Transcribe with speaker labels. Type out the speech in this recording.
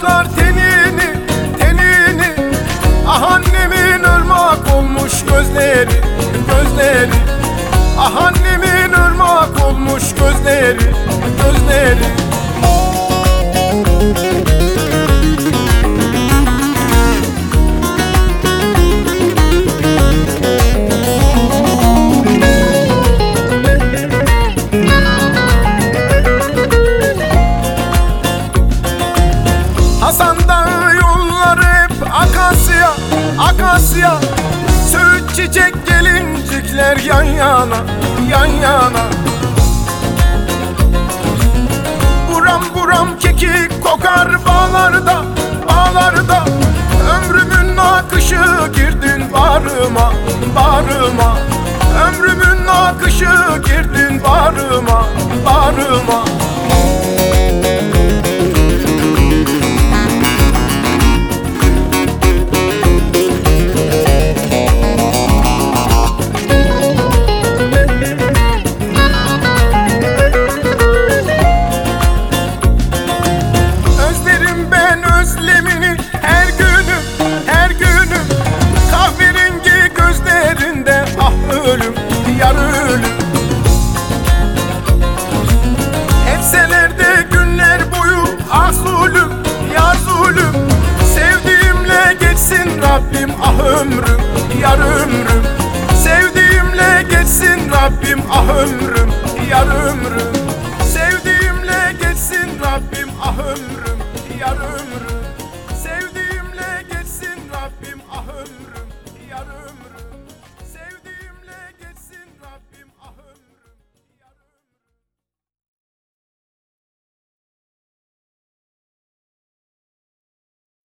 Speaker 1: almışlar tenini, tenini. Ah annemin ırmak olmuş gözleri, gözleri. Ah annemin ırmak olmuş gözleri, gözleri. Hasan Dağı yolları hep akasya, akasya. Söğüt çiçek gelincikler yan yana, yan yana. Buram buram kekik kokar bağlarda, bağlarda. Ömrümün akışı girdin bağrıma, bağrıma. Ömrümün akışı girdin bağrıma, bağrıma. Özlemini her günüm, her günüm. Kahverengi gözlerinde ah ölüm, yar ölüm. Etselerde günler boyu ah zulüm, yar zulüm. Sevdiğimle geçsin Rabbim ah ömrüm, yar ömrüm. Sevdiğimle geçsin Rabbim ah ömrüm, yar ömrüm. Sevdiğimle geçsin Rabbim ah ömrüm, yar ömrüm.